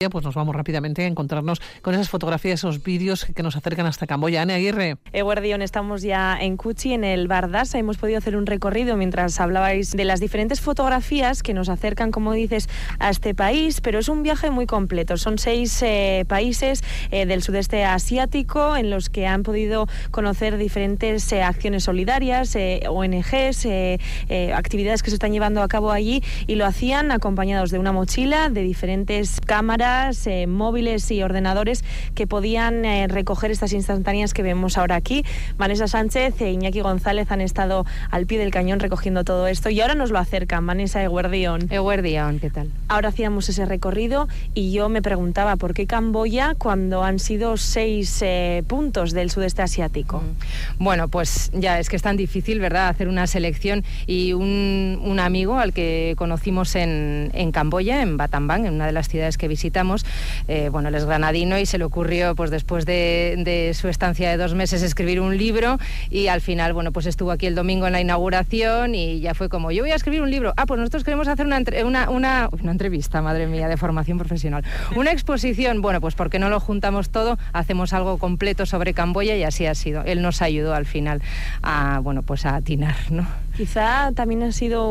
Pues nos vamos rápidamente a encontrarnos con esas fotografías, esos vídeos que nos acercan hasta Camboya. Ane Aguirre. Eguerdión, estamos ya en Cuchi, en el Bar Dasa. Hemos podido hacer un recorrido mientras hablabais de las diferentes fotografías que nos acercan, como dices, a este país, pero es un viaje muy completo. Son 6 países del sudeste asiático en los que han podido conocer diferentes acciones solidarias, ONGs, actividades que se están llevando a cabo allí, y lo hacían acompañados de una mochila, de diferentes cámaras, móviles y ordenadores que podían recoger estas instantáneas que vemos ahora aquí. Vanessa Sánchez e Iñaki González han estado al pie del cañón recogiendo todo esto y ahora nos lo acercan. Vanessa, Eguerdión. Eguerdión, ¿qué tal? Ahora hacíamos ese recorrido y yo me preguntaba ¿por qué Camboya cuando han sido 6 puntos del sudeste asiático? Bueno, pues ya es que es tan difícil, ¿verdad?, hacer una selección, y un amigo al que conocimos en Camboya, en Battambang, en una de las ciudades que visitamos, bueno, él es granadino y se le ocurrió, pues después de su estancia de 2 meses, escribir un libro, y al final, bueno, pues estuvo aquí el domingo en la inauguración y ya fue como, yo voy a escribir un libro. Pues nosotros queremos hacer una entrevista, madre mía, de formación profesional. Una exposición, bueno, pues porque no lo juntamos todo, hacemos algo completo sobre Camboya, y así ha sido. Él nos ayudó al final a, bueno, pues a atinar, ¿no? Quizá también ha sido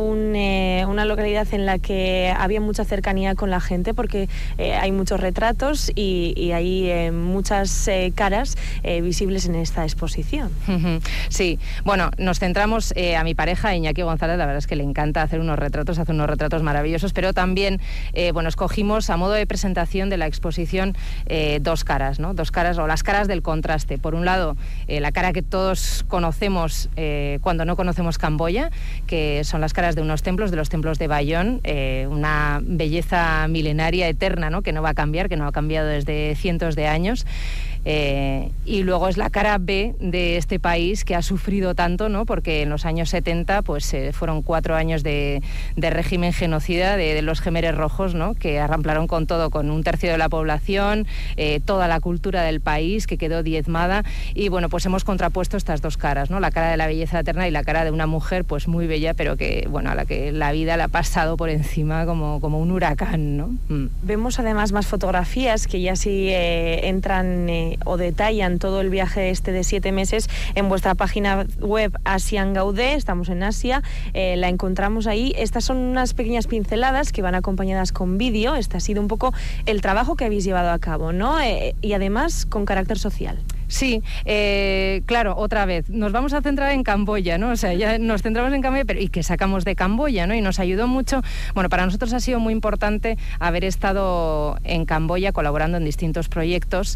una localidad en la que había mucha cercanía con la gente, porque hay muchos retratos y hay muchas caras visibles en esta exposición. Sí, bueno, nos centramos, a mi pareja, Iñaki González, la verdad es que le encanta hacer unos retratos, hace unos retratos maravillosos, pero también, bueno, escogimos a modo de presentación de la exposición 2 caras, ¿no? 2 caras, o las caras del contraste. Por un lado, la cara que todos conocemos cuando no conocemos Camboya, que son las caras de unos templos, de los templos de Bayón, una belleza milenaria, eterna, ¿no?, que no va a cambiar, que no ha cambiado desde cientos de años. Y luego es la cara B de este país, que ha sufrido tanto, ¿no?, porque en los años 70 pues fueron 4 años de régimen genocida de los Jemeres Rojos, ¿no?, que arramplaron con todo, con 1/3 de la población, toda la cultura del país que quedó diezmada, y bueno, pues hemos contrapuesto estas 2 caras, ¿no?, la cara de la belleza eterna y la cara de una mujer pues muy bella, pero que, bueno, a la que la vida la ha pasado por encima como un huracán, ¿no? Vemos además más fotografías que ya sí entran o detallan todo el viaje de 7 meses en vuestra página web Asian Gaudé. Estamos en Asia, la encontramos ahí. Estas son unas pequeñas pinceladas que van acompañadas con vídeo. Este ha sido un poco el trabajo que habéis llevado a cabo, ¿no? Y además con carácter social. Sí, claro, otra vez, nos vamos a centrar en Camboya, ¿no? O sea, ya nos centramos en Camboya, pero ¿y qué sacamos de Camboya, no? Y nos ayudó mucho, bueno, para nosotros ha sido muy importante haber estado en Camboya colaborando en distintos proyectos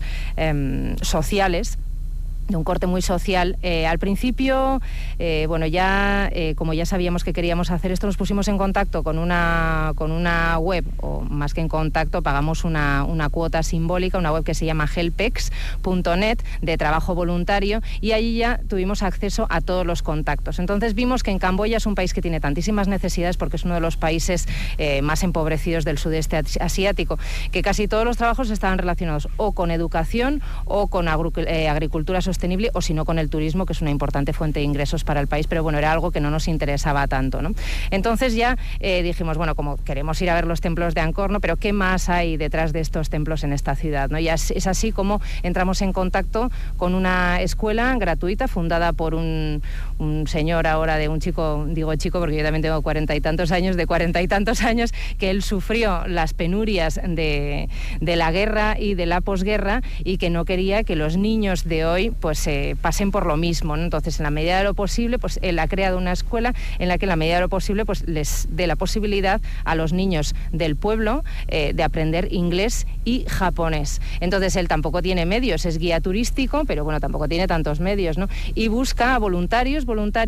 sociales, de un corte muy social. Al principio, bueno, ya como ya sabíamos que queríamos hacer esto, nos pusimos en contacto con una web, o más que en contacto, pagamos una cuota simbólica, una web que se llama helpex.net, de trabajo voluntario, y allí ya tuvimos acceso a todos los contactos. Entonces vimos que en Camboya es un país que tiene tantísimas necesidades, porque es uno de los países más empobrecidos del sudeste asiático, que casi todos los trabajos estaban relacionados o con educación o con agricultura sostenible, o si no con el turismo, que es una importante fuente de ingresos para el país, pero bueno, era algo que no nos interesaba tanto, ¿no? Entonces ya dijimos, bueno, como queremos ir a ver los templos de Angkor, ¿no?, pero ¿qué más hay detrás de estos templos en esta ciudad, ¿no? Y es así como entramos en contacto con una escuela gratuita fundada por un señor ahora, de un chico, digo chico porque yo también tengo 40 y tantos años, que él sufrió las penurias de la guerra y de la posguerra, y que no quería que los niños de hoy pues pasen por lo mismo, ¿no? Entonces, en la medida de lo posible, pues él ha creado una escuela en la que, en la medida de lo posible, pues les dé la posibilidad a los niños del pueblo de aprender inglés y japonés. Entonces, él tampoco tiene medios, es guía turístico, pero bueno, tampoco tiene tantos medios, ¿no? Y busca voluntarias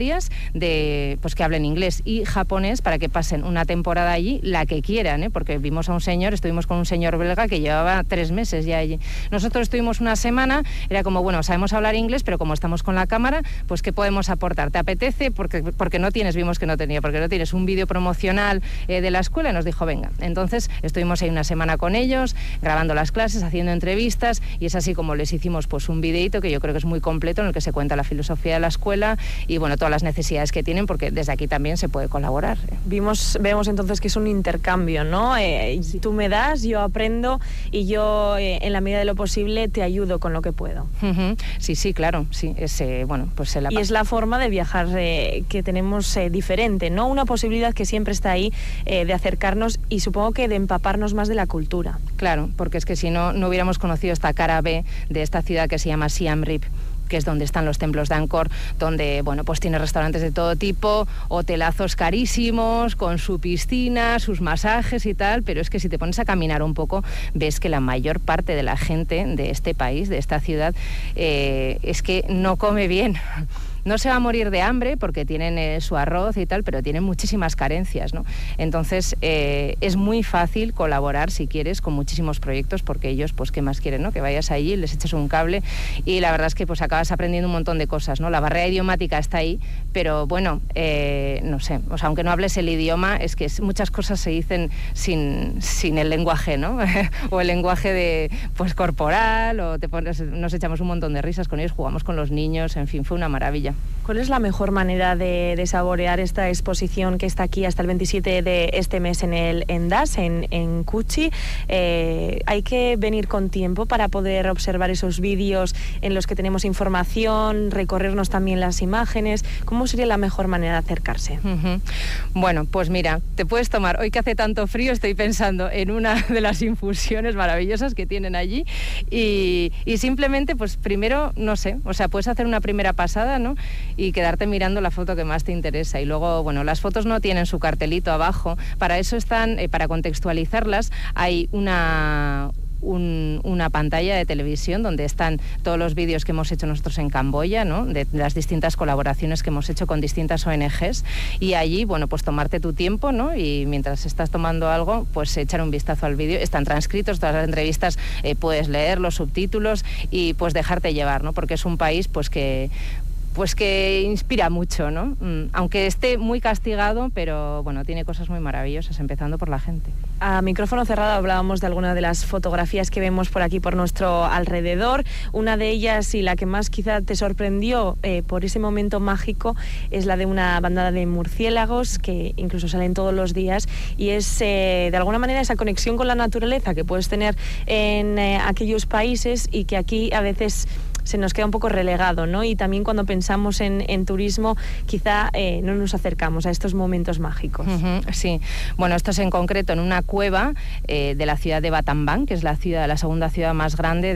pues que hablen inglés y japonés para que pasen una temporada allí, la que quieran, ¿eh? Porque estuvimos con un señor belga que llevaba 3 meses ya allí. Nosotros estuvimos una semana, era como, bueno, sabemos hablar hablar inglés, pero como estamos con la cámara, pues ¿qué podemos aportar? ¿Te apetece? Porque no tienes, vimos que no tenía, porque no tienes un vídeo promocional de la escuela, y nos dijo, venga. Entonces estuvimos ahí una semana con ellos, grabando las clases, haciendo entrevistas, y es así como les hicimos pues un videíto que yo creo que es muy completo, en el que se cuenta la filosofía de la escuela y bueno, todas las necesidades que tienen, porque desde aquí también se puede colaborar. Vemos entonces que es un intercambio, ¿no? Sí. Tú me das, yo aprendo y yo en la medida de lo posible te ayudo con lo que puedo. Sí, claro, sí. Bueno, pues y es la forma de viajar que tenemos diferente, ¿no? Una posibilidad que siempre está ahí de acercarnos y supongo que de empaparnos más de la cultura. Claro, porque es que si no hubiéramos conocido esta cara B de esta ciudad que se llama Siem Reap, que es donde están los templos de Angkor, donde, bueno, pues tiene restaurantes de todo tipo, hotelazos carísimos, con su piscina, sus masajes y tal, pero es que si te pones a caminar un poco, ves que la mayor parte de la gente de este país, de esta ciudad, es que no come bien. No se va a morir de hambre porque tienen su arroz y tal, pero tienen muchísimas carencias, ¿no? Entonces, es muy fácil colaborar, si quieres, con muchísimos proyectos, porque ellos, pues, ¿qué más quieren, no? Que vayas allí, les eches un cable y la verdad es que, pues, acabas aprendiendo un montón de cosas, ¿no? La barrera idiomática está ahí, pero, bueno, no sé, o sea, aunque no hables el idioma, es que muchas cosas se dicen sin el lenguaje, ¿no? O el lenguaje pues, corporal, o nos echamos un montón de risas con ellos, jugamos con los niños, en fin, fue una maravilla. ¿Cuál es la mejor manera de saborear esta exposición que está aquí hasta el 27 de este mes en DAS, en Cuchi? ¿Hay que venir con tiempo para poder observar esos vídeos en los que tenemos información, recorrernos también las imágenes? ¿Cómo sería la mejor manera de acercarse? Bueno, pues mira, te puedes tomar, hoy que hace tanto frío, estoy pensando en una de las infusiones maravillosas que tienen allí y simplemente, pues primero, no sé, o sea, puedes hacer una primera pasada, ¿no? Y quedarte mirando la foto que más te interesa. Y luego, bueno, las fotos no tienen su cartelito abajo. Para eso están, para contextualizarlas, hay una pantalla de televisión donde están todos los vídeos que hemos hecho nosotros en Camboya, ¿no? De las distintas colaboraciones que hemos hecho con distintas ONGs, y allí, bueno, pues tomarte tu tiempo, ¿no? Y mientras estás tomando algo, pues echar un vistazo al vídeo. Están transcritos todas las entrevistas, puedes leer los subtítulos y pues dejarte llevar, ¿no? Porque es un país pues que inspira mucho, ¿no? Aunque esté muy castigado, pero bueno, tiene cosas muy maravillosas, empezando por la gente. A micrófono cerrado hablábamos de algunas de las fotografías que vemos por aquí, por nuestro alrededor. Una de ellas, y la que más quizá te sorprendió por ese momento mágico, es la de una bandada de murciélagos que incluso salen todos los días, y es de alguna manera esa conexión con la naturaleza que puedes tener en aquellos países y que aquí a veces se nos queda un poco relegado, ¿no? Y también cuando pensamos en turismo, quizá no nos acercamos a estos momentos mágicos. Sí, bueno, esto es en concreto en una cueva de la ciudad de Battambang, que es la segunda ciudad más grande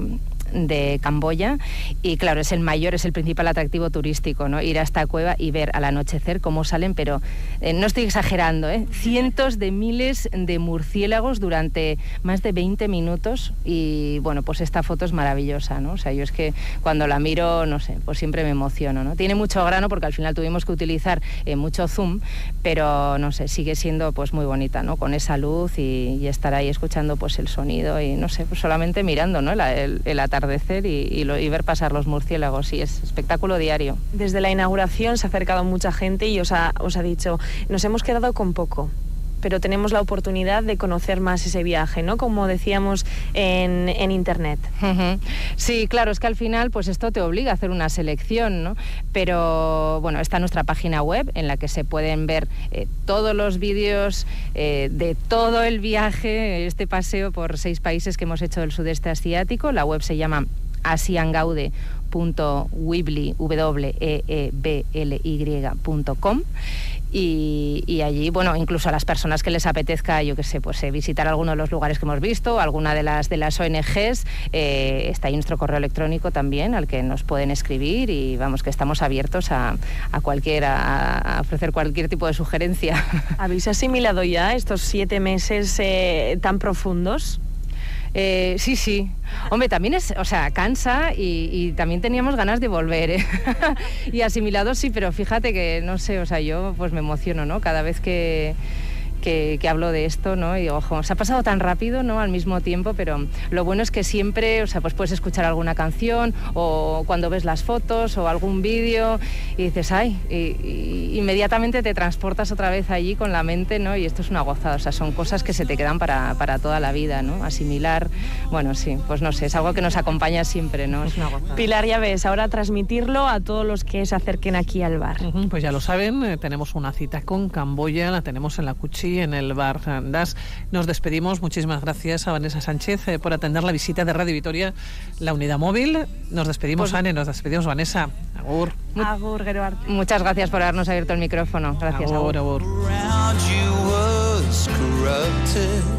de Camboya, y claro, es el principal atractivo turístico, ¿no? Ir a esta cueva y ver al anochecer cómo salen, pero no estoy exagerando, cientos de miles de murciélagos durante más de 20 minutos, y bueno, pues esta foto es maravillosa, ¿no? O sea, yo es que cuando la miro, no sé, pues siempre me emociono, ¿no? Tiene mucho grano porque al final tuvimos que utilizar mucho zoom, pero no sé, sigue siendo pues muy bonita, ¿no? Con esa luz y estar ahí escuchando pues el sonido y no sé, pues solamente mirando, ¿no? El atardecer y ver pasar los murciélagos, y es espectáculo diario. Desde la inauguración se ha acercado mucha gente y os ha dicho, nos hemos quedado con poco, pero tenemos la oportunidad de conocer más ese viaje, ¿no? Como decíamos en internet. Sí, claro, es que al final pues esto te obliga a hacer una selección, ¿no? Pero bueno, está nuestra página web en la que se pueden ver todos los vídeos de todo el viaje, este paseo por 6 países que hemos hecho del sudeste asiático. La web se llama asiangaude.weebly.com. Y allí, bueno, incluso a las personas que les apetezca, yo qué sé, pues visitar alguno de los lugares que hemos visto, alguna de las ONGs, está ahí nuestro correo electrónico también, al que nos pueden escribir, y vamos, que estamos abiertos a ofrecer cualquier tipo de sugerencia. ¿Habéis asimilado ya estos 7 meses tan profundos? Sí. Hombre, también cansa y también teníamos ganas de volver, Y asimilados sí, pero fíjate que, no sé, o sea, yo pues me emociono, ¿no? Cada vez que que hablo de esto, ¿no? Y ojo, se ha pasado tan rápido, ¿no? Al mismo tiempo, pero lo bueno es que siempre, o sea, pues puedes escuchar alguna canción o cuando ves las fotos o algún vídeo y dices, ay, y inmediatamente te transportas otra vez allí con la mente, ¿no? Y esto es una gozada, o sea, son cosas que se te quedan para toda la vida, ¿no? Asimilar, bueno, sí, pues no sé, es algo que nos acompaña siempre, ¿no? Es una gozada. Pilar, ya ves, ahora transmitirlo a todos los que se acerquen aquí al bar. Pues ya lo saben, tenemos una cita con Camboya, la tenemos en la Cuchi, en el bar Das. Nos despedimos, muchísimas gracias a Vanessa Sánchez por atender la visita de Radio Vitoria, la unidad móvil. Nos despedimos, Anne, nos despedimos, Vanessa. Agur. Agur, Gerard. Muchas gracias por habernos abierto el micrófono. Gracias, agur. Agur.